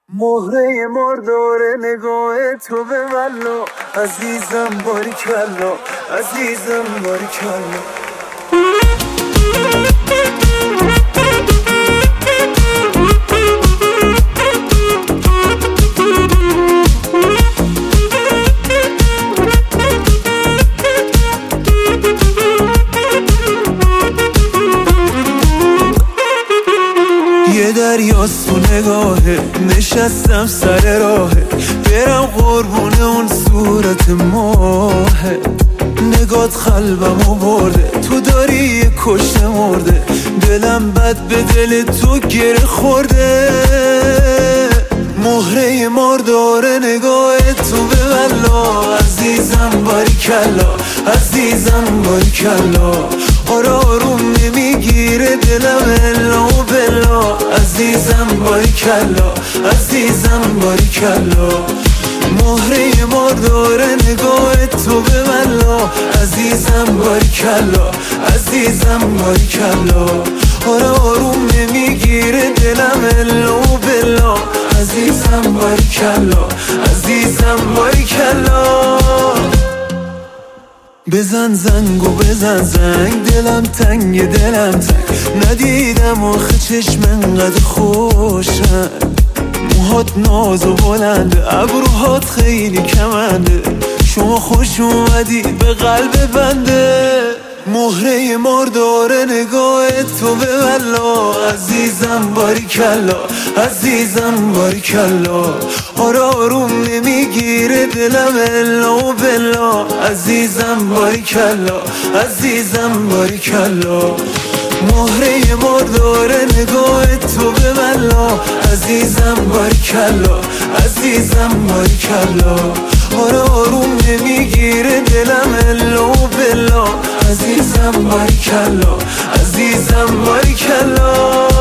مهره مردار نگاه تو به والله عزیزم باریکلا عزیزم باریکلا یه دریاست تو نگاهه نشستم سر راهه برم قربون اون صورت ماهه نگات قلبمو برده تو داری یه کشته مرده دلم بد به دل تو گره خورده مهره مردار نگاه تو به والله عزیزم باریکلا عزیزم باریکلا آره آروم نمیگیره دلم الا و بلا عزیزم باریکلا عزیزم باریکلا مهره مردار نگاه تو به والله عزیزم باریکلا عزیزم باریکلا آره آروم نمیگیره دلم الا و بلا عزیزم باریکلا عزیزم باریکلا بزن زنگو بزن زنگ دلم تنگ دلم تنگ ندیدم آخه چشم انقدر خوشن موهات ناز و بلنده ابروهات خیلی کمنده شما خوش اومدی به قلب بنده مهره مردار نگاه تو به والله عزیزم باریکلا عزیزم باریکلا آره آروم نمیگیره دلم الا و بلا عزیزم باریکلا عزیزم باریکلا مهره مردار نگاه تو به والله عزیزم باریکلا عزیزم باریکلا آره آروم نمیگیره دلم الا و بلا عزیزم باریکلا عزیزم باریکلا